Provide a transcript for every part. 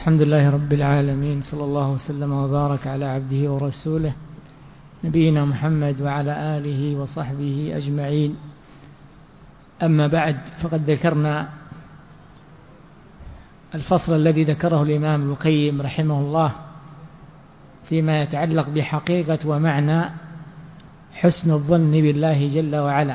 الحمد لله رب العالمين، صلى الله وسلم وبارك على عبده ورسوله نبينا محمد وعلى آله وصحبه أجمعين. أما بعد، فقد ذكرنا الفصل الذي ذكره الإمام ابن القيم رحمه الله فيما يتعلق بحقيقة ومعنى حسن الظن بالله جل وعلا،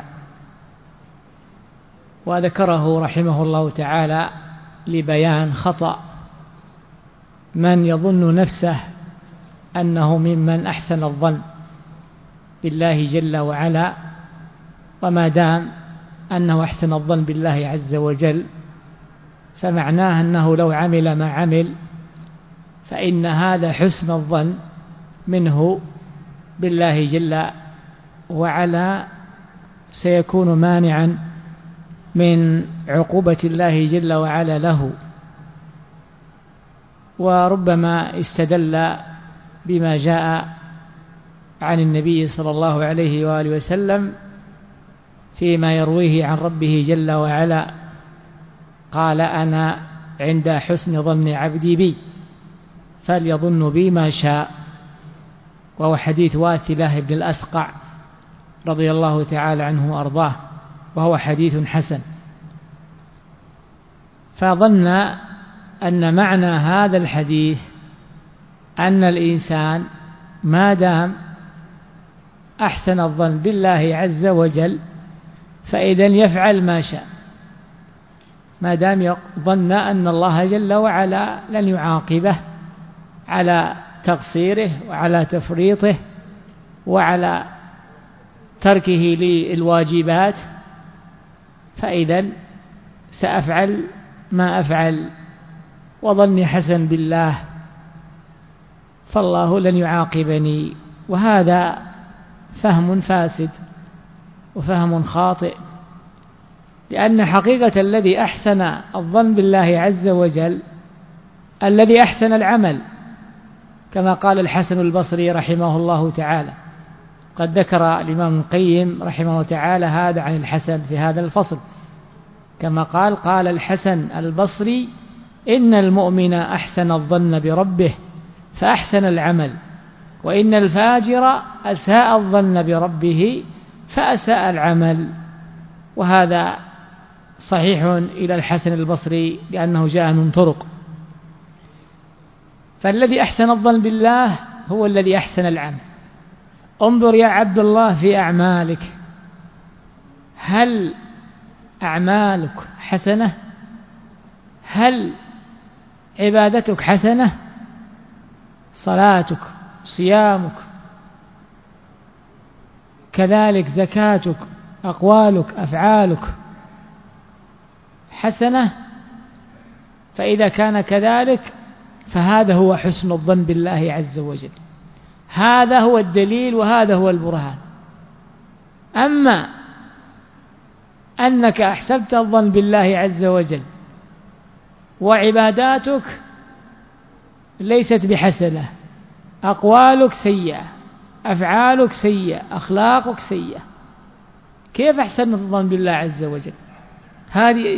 وذكره رحمه الله تعالى لبيان خطأ من يظن نفسه أنه ممن أحسن الظن بالله جل وعلا، وما دام أنه أحسن الظن بالله عز وجل فمعناه أنه لو عمل ما عمل فإن هذا حسن الظن منه بالله جل وعلا سيكون مانعا من عقوبة الله جل وعلا له. وربما استدل بما جاء عن النبي صلى الله عليه وآله وسلم فيما يرويه عن ربه جل وعلا، قال: أنا عند حسن ظن عبدي بي فليظن بي ما شاء، وهو حديث واثلة بن الأسقع رضي الله تعالى عنه وأرضاه، وهو حديث حسن. فظن أن معنى هذا الحديث أن الإنسان ما دام أحسن الظن بالله عز وجل فإذا يفعل ما شاء، ما دام ظن أن الله جل وعلا لن يعاقبه على تقصيره وعلى تفريطه وعلى تركه للواجبات، فإذا سأفعل ما أفعل وظني حسن بالله فالله لن يعاقبني. وهذا فهم فاسد وفهم خاطئ، لأن حقيقة الذي أحسن الظن بالله عز وجل الذي أحسن العمل، كما قال الحسن البصري رحمه الله تعالى. قد ذكر الإمام القيم رحمه الله تعالى هذا عن الحسن في هذا الفصل، كما قال الحسن البصري: إن المؤمن أحسن الظن بربه فأحسن العمل، وإن الفاجر أساء الظن بربه فأساء العمل. وهذا صحيح إلى الحسن البصري لأنه جاء من طرق. فالذي أحسن الظن بالله هو الذي أحسن العمل. انظر يا عبد الله في أعمالك، هل أعمالك حسنة؟ هل عبادتك حسنة؟ صلاتك، صيامك، كذلك زكاتك، أقوالك، أفعالك حسنة؟ فإذا كان كذلك فهذا هو حسن الظن بالله عز وجل، هذا هو الدليل وهذا هو البرهان. أما أنك أحسبت الظن بالله عز وجل وعباداتك ليست بحسنة، أقوالك سيئة، أفعالك سيئة، أخلاقك سيئة، كيف أحسن الظن بالله عز وجل؟ هذه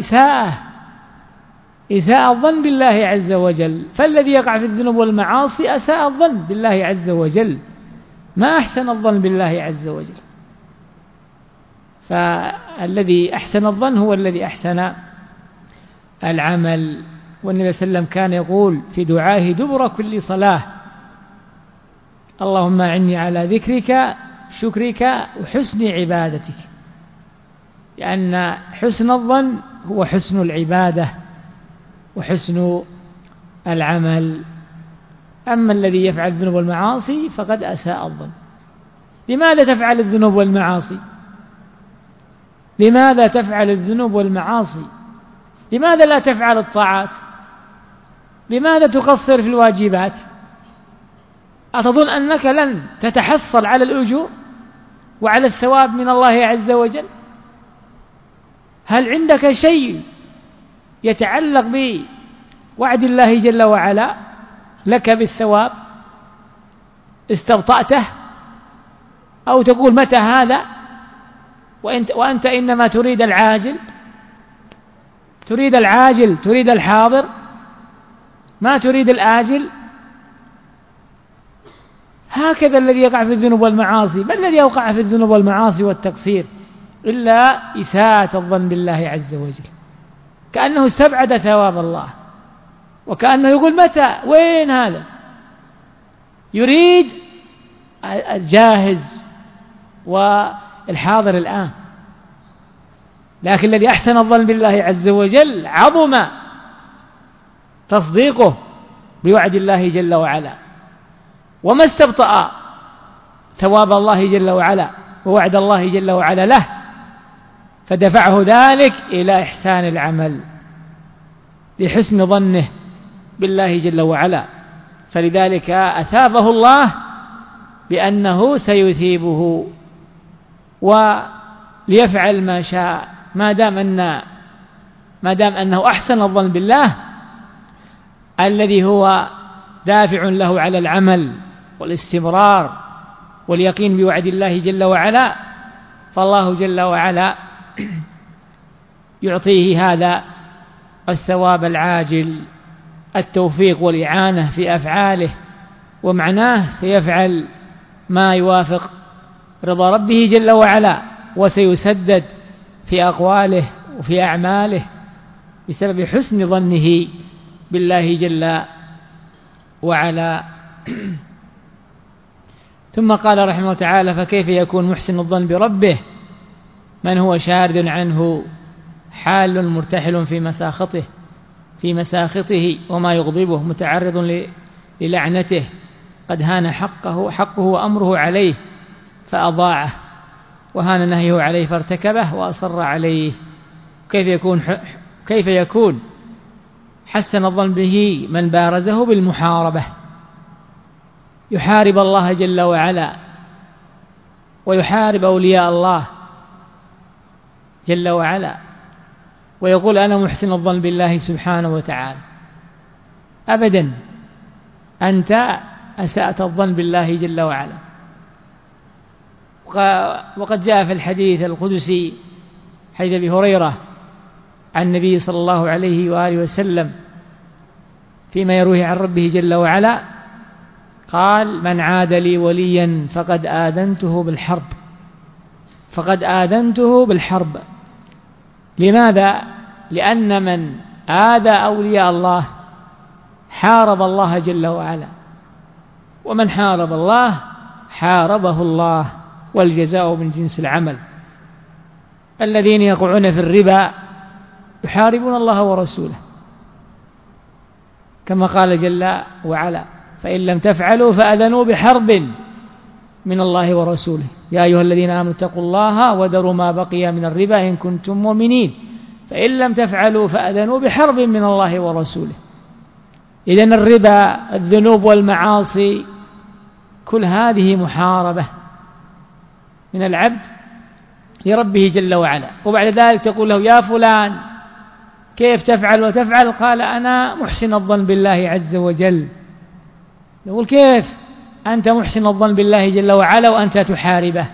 إساءة الظن بالله عز وجل. فالذي يقع في الذنوب والمعاصي أساء الظن بالله عز وجل، ما أحسن الظن بالله عز وجل. فالذي أحسن الظن هو الذي أحسن العمل. والنبي صلى الله عليه وسلم كان يقول في دعائه دبر كل صلاة: اللهم أعني على ذكرك شكرك وحسن عبادتك، لأن حسن الظن هو حسن العبادة وحسن العمل. أما الذي يفعل الذنوب والمعاصي فقد أساء الظن. لماذا تفعل الذنوب والمعاصي؟ لماذا تفعل الذنوب والمعاصي؟ لماذا لا تفعل الطاعات؟ لماذا تقصر في الواجبات؟ أتظن أنك لن تتحصل على الأجور وعلى الثواب من الله عز وجل؟ هل عندك شيء يتعلق بوعد الله جل وعلا لك بالثواب استبطأته؟ أو تقول متى هذا وأنت إنما تريد العاجل، تريد الحاضر، ما تريد الآجل. هكذا الذي يقع في الذنوب والمعاصي. ما الذي يوقع في الذنوب والمعاصي والتقصير إلا إساءة الظن بالله عز وجل، كأنه استبعد ثواب الله، وكأنه يقول متى، وين هذا، يريد الجاهز والحاضر الآن. لكن الذي أحسن الظن بالله عز وجل عظم تصديقه بوعد الله جل وعلا، وما استبطأ ثواب الله جل وعلا ووعد الله جل وعلا له، فدفعه ذلك إلى إحسان العمل لحسن ظنه بالله جل وعلا. فلذلك أثابه الله بأنه سيثيبه وليفعل ما شاء، ما دام أنه أحسن الظن بالله الذي هو دافع له على العمل والاستمرار واليقين بوعد الله جل وعلا، فالله جل وعلا يعطيه هذا الثواب العاجل، التوفيق والإعانة في أفعاله، ومعناه سيفعل ما يوافق رضا ربه جل وعلا، وسيسدد في أقواله وفي أعماله بسبب حسن ظنه بالله جل وعلا. ثم قال رحمه الله تعالى: فكيف يكون محسن الظن بربه من هو شارد عنه حال مرتحل في مساخطه وما يغضبه، متعرض للعنته، قد هان حقه وأمره عليه فأضاعه، وهان نهيه عليه فارتكبه وأصر عليه. كيف يكون حسن الظن به من بارزه بالمحاربة، يحارب الله جل وعلا ويحارب أولياء الله جل وعلا ويقول أنا محسن الظن بالله سبحانه وتعالى؟ أبدا، أنت أسأت الظن بالله جل وعلا. وقد جاء في الحديث القدسي حديث أبي هريرة عن النبي صلى الله عليه وآله وسلم فيما يرويه عن ربه جل وعلا قال: من عاد لي وليا فقد آذنته بالحرب. لماذا؟ لأن من آذى أولياء الله حارب الله جل وعلا، ومن حارب الله حاربه الله، والجزاء من جنس العمل. الذين يقعون في الربا يحاربون الله ورسوله، كما قال جل وعلا: فإن لم تفعلوا فأذنوا بحرب من الله ورسوله يا أيها الذين آمنوا اتقوا الله وذروا ما بقي من الربا إن كنتم مؤمنين فإن لم تفعلوا فأذنوا بحرب من الله ورسوله. إذن الربا، الذنوب والمعاصي، كل هذه محاربة من العبد لربه جل وعلا. وبعد ذلك تقول له: يا فلان كيف تفعل وتفعل؟ قال: أنا محسن الظن بالله عز وجل. يقول: كيف أنت محسن الظن بالله جل وعلا وأنت تحاربه؟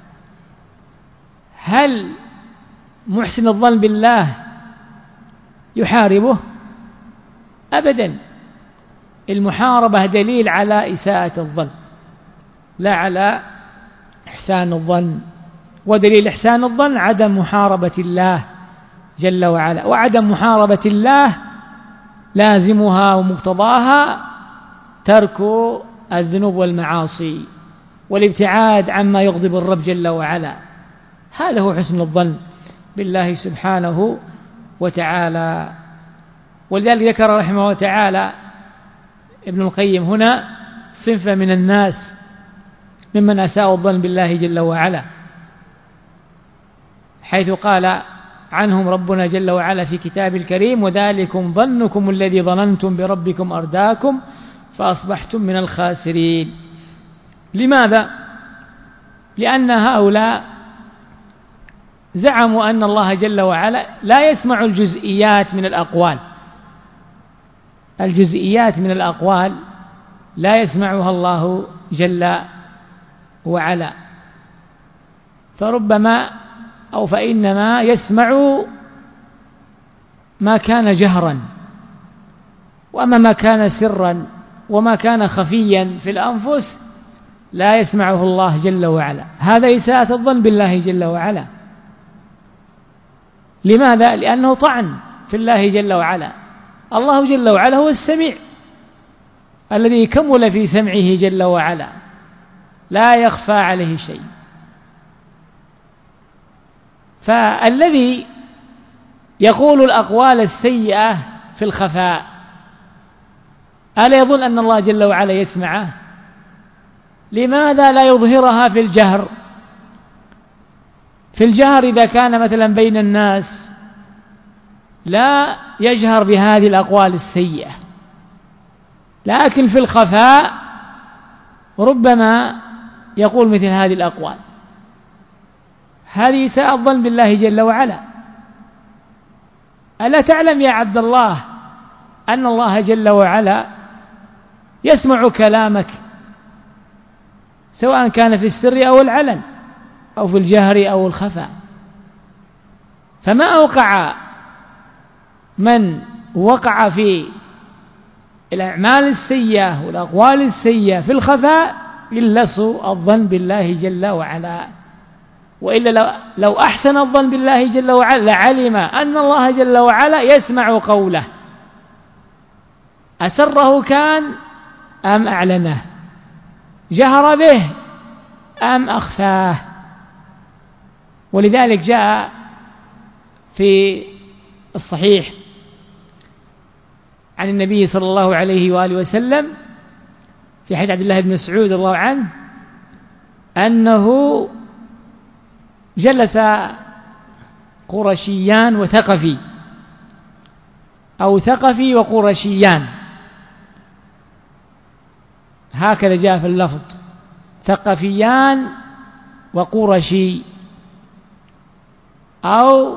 هل محسن الظن بالله يحاربه؟ أبدا. المحاربة دليل على إساءة الظن لا على إحسان الظن، ودليل إحسان الظن عدم محاربة الله جل وعلا، وعدم محاربة الله لازمها ومقتضاها ترك الذنوب والمعاصي والابتعاد عما يغضب الرب جل وعلا. هذا هو حسن الظن بالله سبحانه وتعالى. ولذلك ذكر رحمه الله تعالى ابن القيم هنا صنفا من الناس ممن أساءوا الظن بالله جل وعلا، حيث قال عنهم ربنا جل وعلا في كتاب الكريم: وذلكم ظنكم الذي ظننتم بربكم أرداكم فأصبحتم من الخاسرين. لماذا؟ لأن هؤلاء زعموا أن الله جل وعلا لا يسمع الجزئيات من الأقوال. الجزئيات من الأقوال لا يسمعها الله جل وعلا، فربما أو فإنما يسمع ما كان جهرا، وأما ما كان سرا وما كان خفيا في الأنفس لا يسمعه الله جل وعلا. هذا إساءة الظن بالله جل وعلا. لماذا؟ لأنه طعن في الله جل وعلا. الله جل وعلا هو السميع الذي كمل في سمعه جل وعلا، لا يخفى عليه شيء. فالذي يقول الأقوال السيئة في الخفاء ألا يظن أن الله جل وعلا يسمعه؟ لماذا لا يظهرها في الجهر؟ في الجهر إذا كان مثلا بين الناس لا يجهر بهذه الأقوال السيئة، لكن في الخفاء ربما يقول مثل هذه الأقوال. هذه إساءة الظن بالله جل وعلا. ألا تعلم يا عبد الله أن الله جل وعلا يسمع كلامك سواء كان في السر أو العلن أو في الجهر أو الخفاء؟ فما أوقع من وقع في الأعمال السيئة والأقوال السيئة في الخفاء إلا سوء الظن بالله جل وعلا. وإلا لو أحسن الظن بالله جل وعلا لعلم أن الله جل وعلا يسمع قوله، أسره كان أم أعلنه، جهر به أم أخفاه. ولذلك جاء في الصحيح عن النبي صلى الله عليه وآله وسلم في حديث عبد الله بن مسعود رضي الله عنه أنه جلس قرشيان وثقفي أو ثقفي وقرشيان، هكذا جاء في اللفظ، ثقفيان وقرشي أو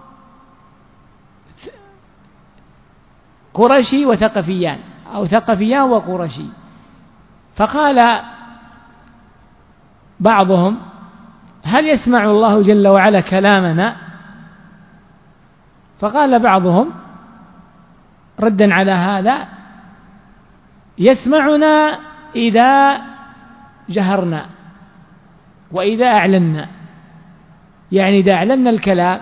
قرشي وثقفيان أو ثقفيان وقرشي. فقال بعضهم: هل يسمع الله جل وعلا كلامنا؟ فقال بعضهم ردا على هذا: يسمعنا إذا جهرنا وإذا أعلنا، يعني إذا أعلنا الكلام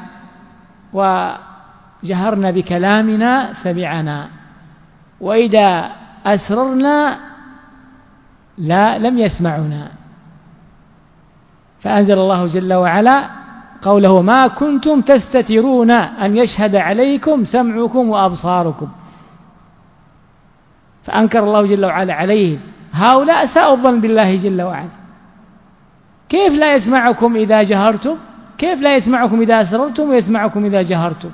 وجهرنا بكلامنا سمعنا، وإذا أسررنا لم يسمعنا. فأنزل الله جل وعلا قوله: ما كنتم تستترون أن يشهد عليكم سمعكم وأبصاركم. فأنكر الله جل وعلا عليهم. هؤلاء ساءوا الظن بالله جل وعلا. كيف لا يسمعكم إذا جهرتم؟ كيف لا يسمعكم إذا أسررتم ويسمعكم إذا جهرتم؟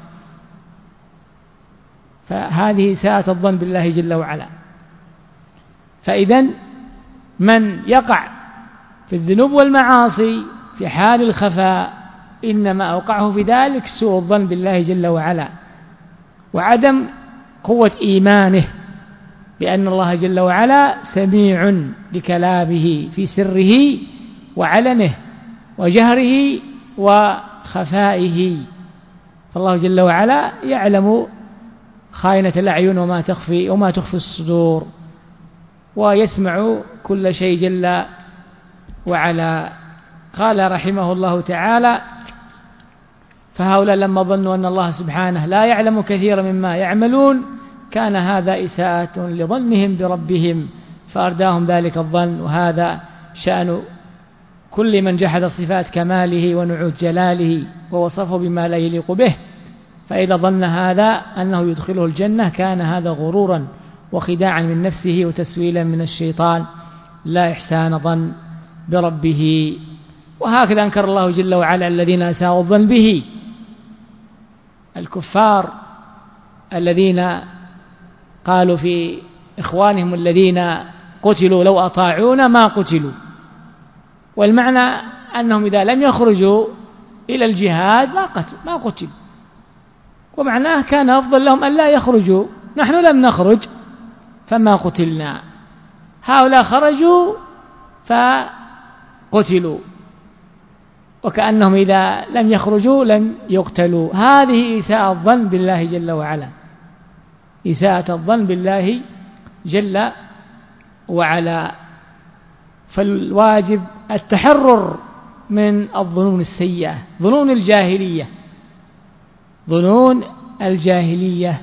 فهذه ساءة الظن بالله جل وعلا. فإذن من يقع في الذنوب والمعاصي في حال الخفاء إنما أوقعه في ذلك سوء الظن بالله جل وعلا، وعدم قوة إيمانه بأن الله جل وعلا سميع لكلامه في سره وعلنه وجهره وخفائه. فالله جل وعلا يعلم خائنة الأعين وما تخفي الصدور، ويسمع كل شيء جل وعلا. قال رحمه الله تعالى: فهؤلاء لما ظنوا أن الله سبحانه لا يعلم كثيرا مما يعملون كان هذا إساءة لظنهم بربهم فأرداهم ذلك الظن. وهذا شأن كل من جحد صفات كماله ونعوت جلاله ووصفه بما لا يليق به، فإذا ظن هذا أنه يدخله الجنة كان هذا غرورا وخداعا من نفسه وتسويلا من الشيطان، لا إحسان ظن بربه. وهكذا أنكر الله جل وعلا الذين أساءوا الظن به، الكفار الذين قالوا في إخوانهم الذين قتلوا: لو أطاعونا ما قتلوا. والمعنى أنهم إذا لم يخرجوا إلى الجهاد ما قتلوا، ومعناه كان أفضل لهم أن لا يخرجوا. نحن لم نخرج فما قتلنا، هؤلاء خرجوا فقتلوا، وكأنهم إذا لم يخرجوا لم يقتلوا. هذه إساءة الظن بالله جل وعلا. إساءة الظن بالله جل وعلا. فالواجب التحرر من الظنون السيئة، ظنون الجاهلية، ظنون الجاهلية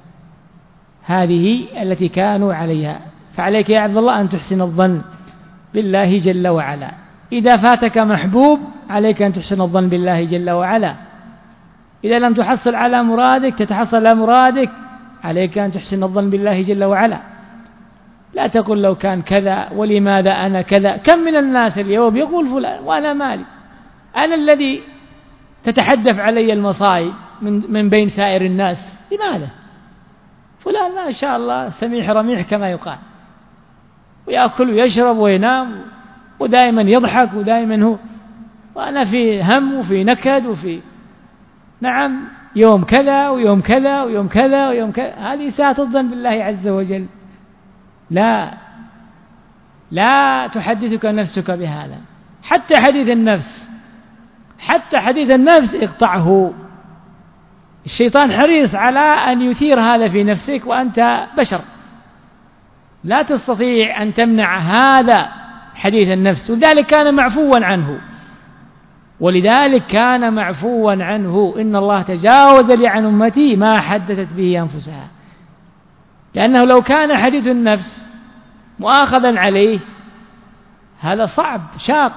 هذه التي كانوا عليها. فعليك يا عبد الله أن تحسن الظن بالله جل وعلا. إذا فاتك محبوب عليك أن تحسن الظن بالله جل وعلا. إذا لم تحصل على مرادك تتحصل على مرادك عليك أن تحسن الظن بالله جل وعلا. لا تقول لو كان كذا ولماذا أنا كذا. كم من الناس اليوم يقول فلان وأنا مالي، أنا الذي تتحدث علي المصائب من بين سائر الناس. لماذا؟ فلان ما شاء الله سميح رميح كما يقال، ويأكل ويشرب وينام ودائما يضحك ودائما هو، وأنا في هم وفي نكد وفي نعم يوم كذا ويوم كذا ويوم كذا ويوم كذا. هذه إساءة الظن بالله عز وجل. لا تحدثك نفسك بهذا. حتى حديث النفس اقطعه. الشيطان حريص على أن يثير هذا في نفسك وأنت بشر، لا تستطيع أن تمنع هذا حديث النفس. ولذلك كان معفوا عنه. إن الله تجاوز لي عن أمتي ما حدثت به أنفسها. لأنه لو كان حديث النفس مؤاخذا عليه هذا صعب شاق.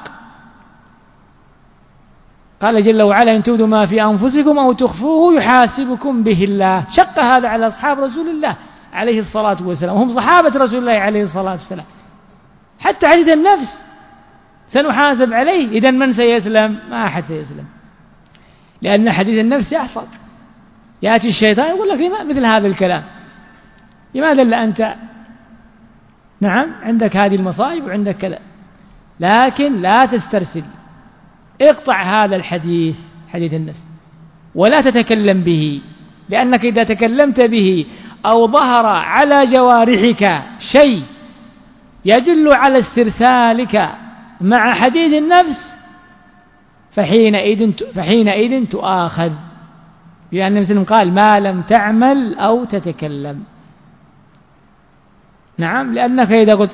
قال جل وعلا إن تبدوا ما في أنفسكم أو تخفوه يحاسبكم به الله. شق هذا على أصحاب رسول الله عليه الصلاة والسلام، وهم صحابة رسول الله عليه الصلاة والسلام. حتى حديث النفس سنحاسب عليه. إذن من سيسلم؟ ما أحد سيسلم، لأن حديث النفس يحصل. يأتي الشيطان يقول لك مثل هذا الكلام، لماذا إلا أنت نعم عندك هذه المصائب وعندك كذا. لكن لا تسترسل، اقطع هذا الحديث، حديث النفس، ولا تتكلم به. لأنك إذا تكلمت به أو ظهر على جوارحك شيء يدل على استرسالك مع حديث النفس فحينئذ تؤاخذ. لأن النبي صلى الله عليه وسلم قال ما لم تعمل أو تتكلم. نعم، لأنك إذا قلت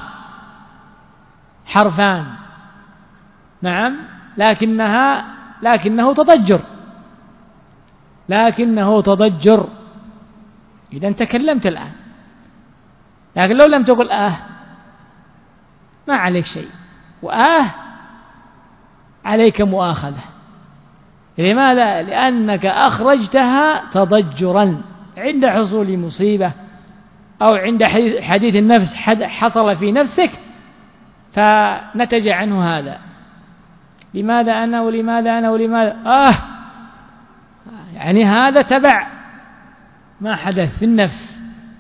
حرفان نعم لكنه تضجر إذا تكلمت الآن. لكن لو لم تقل ما عليك شيء، عليك مؤاخذة. لماذا؟ لأنك أخرجتها تضجرا عند حصول مصيبة أو عند حديث النفس حصل في نفسك فنتج عنه هذا. لماذا أنا ولماذا أنا ولماذا يعني هذا تبع ما حدث في النفس،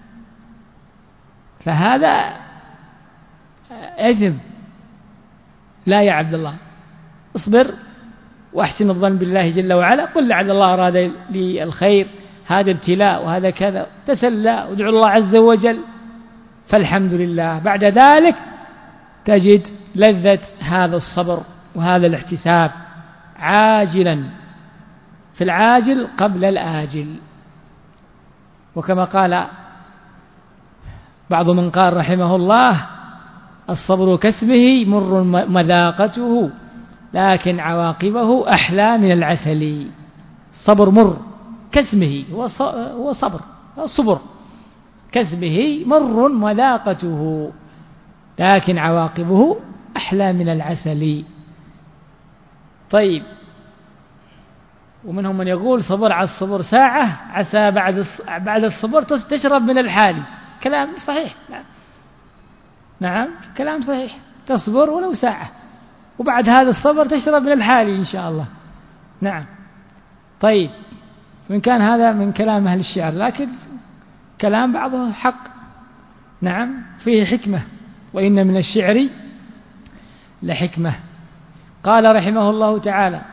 فهذا إثم. لا يا عبد الله، اصبر واحسن الظن بالله جل وعلا. قل لعل الله أراد لي الخير، هذا ابتلاء وهذا كذا، تسلى وادعو الله عز وجل، فالحمد لله. بعد ذلك تجد لذة هذا الصبر وهذا الاحتساب عاجلا، في العاجل قبل الآجل. وكما قال بعض من قال رحمه الله الصبر كسبه مر مذاقته لكن عواقبه أحلى من العسل. الصبر مر كسبه هو صبر، الصبر كسبه مر مذاقته لكن عواقبه أحلى من العسل. طيب، ومنهم من يقول صبر على الصبر ساعة عسى بعد الصبر تشرب من الحال. كلام صحيح. نعم كلام صحيح، تصبر ولو ساعة وبعد هذا الصبر تشرب من الحال إن شاء الله. نعم. طيب، وإن كان هذا من كلام أهل الشعر لكن كلام بعضه حق. نعم فيه حكمة، وإن من الشعر لحكمة. قال رحمه الله تعالى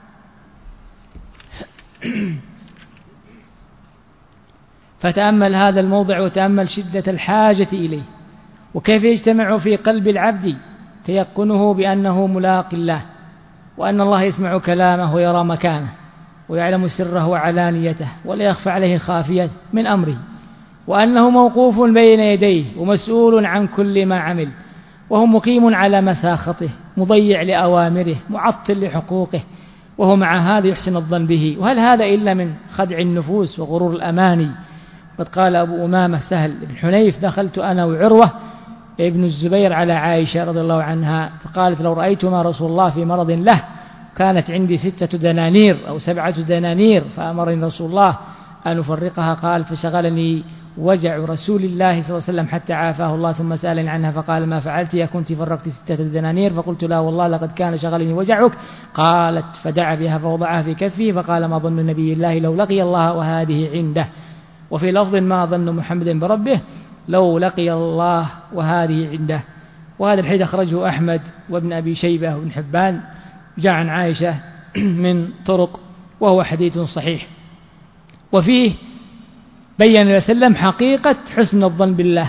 فتأمل هذا الموضع وتأمل شدة الحاجة إليه، وكيف يجتمع في قلب العبد تيقنه بأنه ملاق الله، وأن الله يسمع كلامه ويرى مكانه ويعلم سره وعلانيته ولا يخفى عليه خافية من أمره، وأنه موقوف بين يديه ومسؤول عن كل ما عمل، وهو مقيم على مساخطه مضيع لأوامره معطل لحقوقه، وهو مع هذا يحسن الظن به. وهل هذا إلا من خدع النفوس وغرور الأماني؟ قد قال أبو أمامة سهل بن حنيف: دخلت أنا وعروة ابن الزبير على عائشة رضي الله عنها فقالت: لو رأيتما رسول الله في مرض له، كانت عندي 6 دنانير أو 7 دنانير، فأمرني رسول الله أن أفرقها. قالت: فشغلني وجع رسول الله صلى الله عليه وسلم حتى عافاه الله، ثم سألني عنها فقال: ما فعلت يا كنت فرقت 6 دنانير؟ فقلت: لا والله لقد كان شغلني وجعك. قالت: فدعا بها فوضعها في كفه فقال: ما ظن نبي الله لو لقي الله وهذه عنده. وفي لفظ: ما ظن محمد بربه لو لقي الله وهذه عنده. وهذا الحديث أخرجه أحمد وابن أبي شيبة وابن حبان، جاء عن عائشة من طرق، وهو حديث صحيح. وفيه بين النبي صلى الله عليه وسلم حقيقة حسن الظن بالله،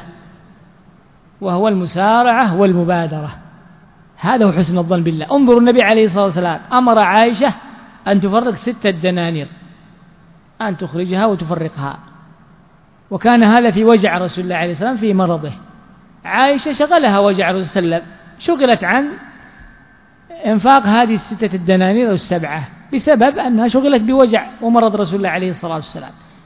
وهو المسارعة والمبادرة. هذا هو حسن الظن بالله. انظروا النبي عليه الصلاة والسلام أمر عائشة أن تفرق 6 دنانير، أن تخرجها وتفرقها، وكان هذا في وجع رسول الله عليه الصلاة والسلام في مرضه. عائشة شغلها وجع رسول الله صلى الله عليه وسلم، شغلت عن إنفاق هذه 6 دنانير أو 7 بسبب أنها شغلت بوجع ومرض رسول الله عليه الصلاة والسلام.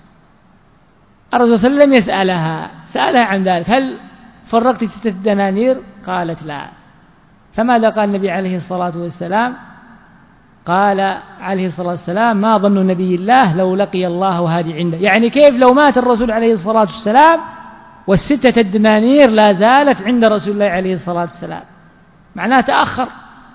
الرسول صلى الله عليه وسلم سألها عن ذلك: هل فرقت 6 دنانير؟ قالت: لا. فماذا قال النبي عليه الصلاة والسلام؟ قال عليه الصلاة والسلام: ما ظن نبي الله لو لقي الله وهذه عنده. يعني كيف لو مات الرسول عليه الصلاة والسلام وال6 دنانير لا زالت عند رسول الله عليه الصلاة والسلام؟ معناه تأخر.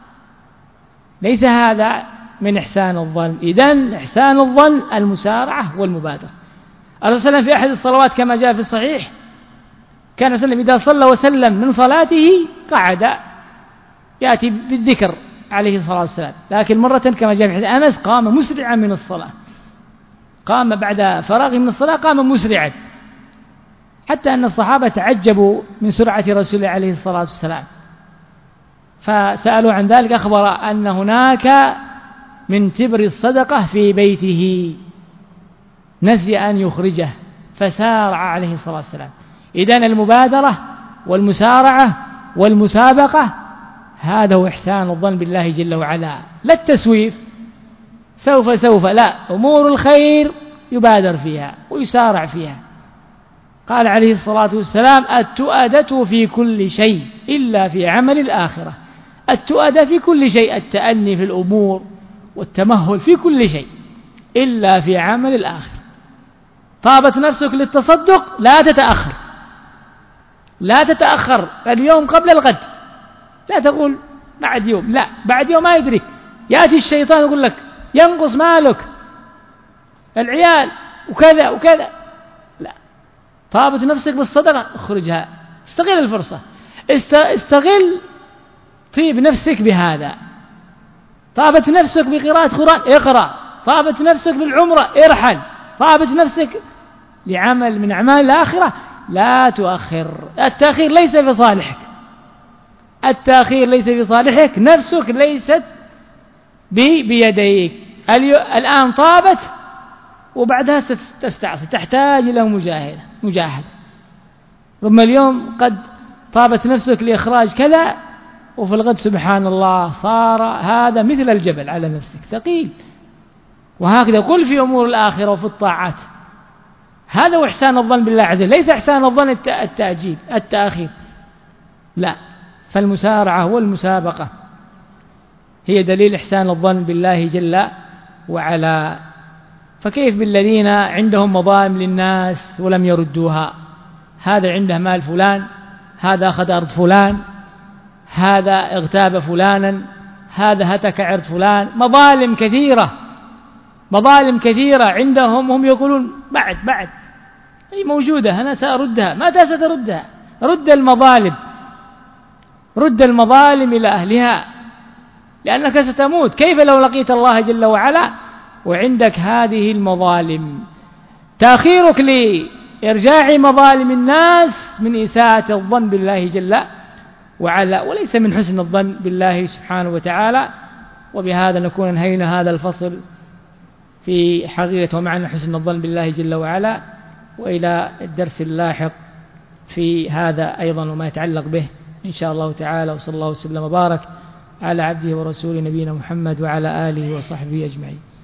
ليس هذا من إحسان الظن. إذن إحسان الظن المسارعة والمبادرة. الرسول صلى الله عليه وسلم في أحد الصلوات كما جاء في الصحيح كان صلى الله عليه وسلم إذا صلى وسلم من صلاته قعد يأتي بالذكر عليه الصلاة والسلام، لكن مرة كما جاء في حديث أنس قام مسرعا من الصلاة، قام بعد فراغه من الصلاة قام مسرعا، حتى أن الصحابة تعجبوا من سرعة رسول الله عليه الصلاة والسلام، فسألوا عن ذلك. أخبر أن هناك من تبر الصدقة في بيته نسي أن يخرجه فسارع عليه الصلاة والسلام. إذن المبادرة والمسارعة والمسابقة هذا هو إحسان الظن بالله جل وعلا، لا التسويف سوف لا، أمور الخير يبادر فيها ويسارع فيها. قال عليه الصلاة والسلام: التؤدة في كل شيء إلا في عمل الآخرة. التؤدة في كل شيء، التأني في الأمور والتمهل في كل شيء إلا في عمل الآخرة. طابت نفسك للتصدق لا تتأخر اليوم قبل الغد، لا تقول بعد يوم، لا، بعد يوم ما يدرك، يأتي الشيطان يقول لك ينقص مالك، العيال وكذا وكذا، لا، طابت نفسك بالصدقة اخرجها، استغل الفرصة، استغل طيب نفسك بهذا. طابت نفسك بقراءة قرآن اقرأ، طابت نفسك بالعمرة ارحل، طابت نفسك لعمل من أعمال الآخرة لا تؤخر. التأخير ليس في صالحك، التأخير ليس في صالحك، نفسك ليست بيديك. الآن طابت وبعدها تستعصي، تحتاج إلى مجاهدة. ربما اليوم قد طابت نفسك لإخراج كذا، وفي الغد سبحان الله صار هذا مثل الجبل على نفسك ثقيل. وهكذا قل في أمور الآخرة وفي الطاعات. هذا هو إحسان الظن بالله عز وجل، ليس إحسان الظن التأجيل التأخير، لا، فالمسارعة والمسابقة هي دليل إحسان الظن بالله جل وعلا. فكيف بالذين عندهم مظالم للناس ولم يردوها؟ هذا عنده مال فلان، هذا أخذ أرض فلان، هذا اغتاب فلانا، هذا هتك عرض فلان، مظالم كثيرة عندهم، هم يقولون بعد هي موجودة، أنا سأردها. متى ستردها؟ رد المظالم إلى أهلها، لأنك ستموت. كيف لو لقيت الله جل وعلا وعندك هذه المظالم؟ تأخيرك لإرجاع مظالم الناس من إساءة الظن بالله جل وعلا، وليس من حسن الظن بالله سبحانه وتعالى. وبهذا نكون انهينا هذا الفصل في حقيقة ومعنى حسن الظن بالله جل وعلا. وإلى الدرس اللاحق في هذا أيضا وما يتعلق به إن شاء الله تعالى. وصلى الله وسلم وبارك على عبده ورسوله نبينا محمد وعلى آله وصحبه أجمعين.